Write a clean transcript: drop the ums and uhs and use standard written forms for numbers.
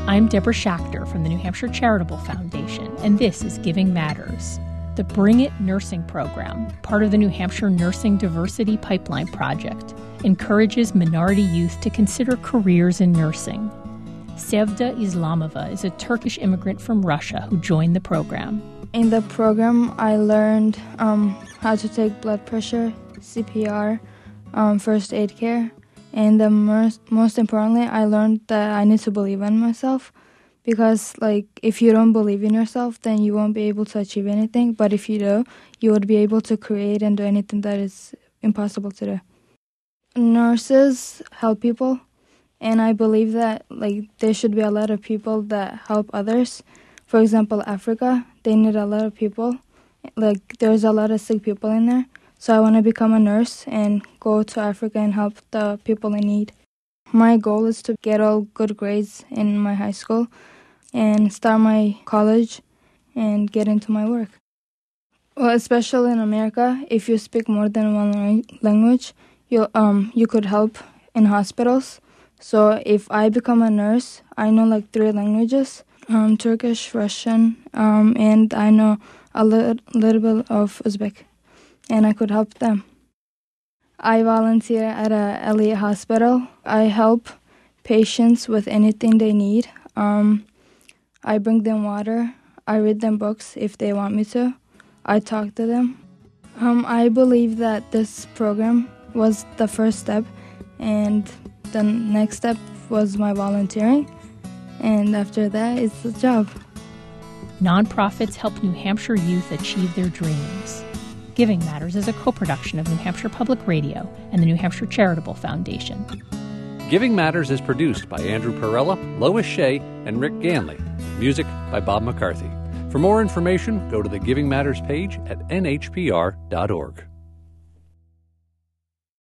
I'm Deborah Schachter from the New Hampshire Charitable Foundation, and this is Giving Matters. The Bring It Nursing Program, part of the New Hampshire Nursing Diversity Pipeline Project, encourages minority youth to consider careers in nursing. Sevda Islamova is a Turkish immigrant from Russia who joined the program. In the program, I learned how to take blood pressure, CPR, first aid care, and most importantly, I learned that I need to believe in myself because, if you don't believe in yourself, then you won't be able to achieve anything. But if you do, you would be able to create and do anything that is impossible to do. Nurses help people, and I believe that there should be a lot of people that help others. For example, Africa, they need a lot of people. There's a lot of sick people in there. So I want to become a nurse and go to Africa and help the people in need. My goal is to get all good grades in my high school and start my college and get into my work. Well, especially in America, if you speak more than one language, you could help in hospitals. So if I become a nurse, I know 3 languages, Turkish, Russian, and I know a little bit of Uzbek, and I could help them. I volunteer at a elite hospital. I help patients with anything they need. I bring them water. I read them books if they want me to. I talk to them. I believe that this program was the first step, and the next step was my volunteering, and after that, it's the job. Nonprofits help New Hampshire youth achieve their dreams. Giving Matters is a co-production of New Hampshire Public Radio and the New Hampshire Charitable Foundation. Giving Matters is produced by Andrew Perella, Lois Shea, and Rick Ganley. Music by Bob McCarthy. For more information, go to the Giving Matters page at nhpr.org.